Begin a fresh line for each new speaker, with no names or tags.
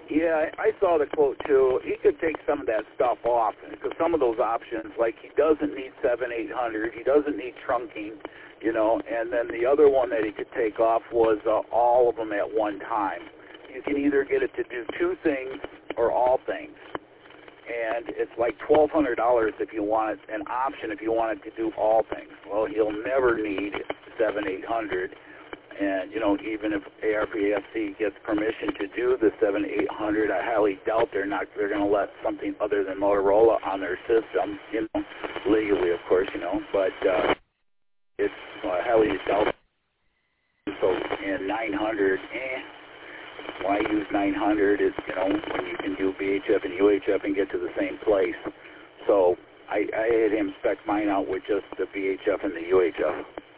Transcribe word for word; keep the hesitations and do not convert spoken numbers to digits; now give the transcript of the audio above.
Yeah, I I saw the quote too. He could take some of that stuff off because some of those options, like he doesn't need seven, eight hundred, he doesn't need trunking, you know. And then the other one that he could take off was uh, all of them at one time. You can either get it to do two things or all things, and it's like twelve hundred dollars if you want it, an option if you want it to do all things. Well, he'll never need seven, eight hundred. And, you know, even if A R P S C gets permission to do the seven, eight hundred, I highly doubt they're not, they're going to let something other than Motorola on their system, you know, legally, of course, you know, but uh, it's uh, highly doubt. So, and nine hundred, eh, why use nine hundred is, you know, when you can do B H F and U H F and get to the same place. So I, I had him spec mine out with just the B H F and the U H F.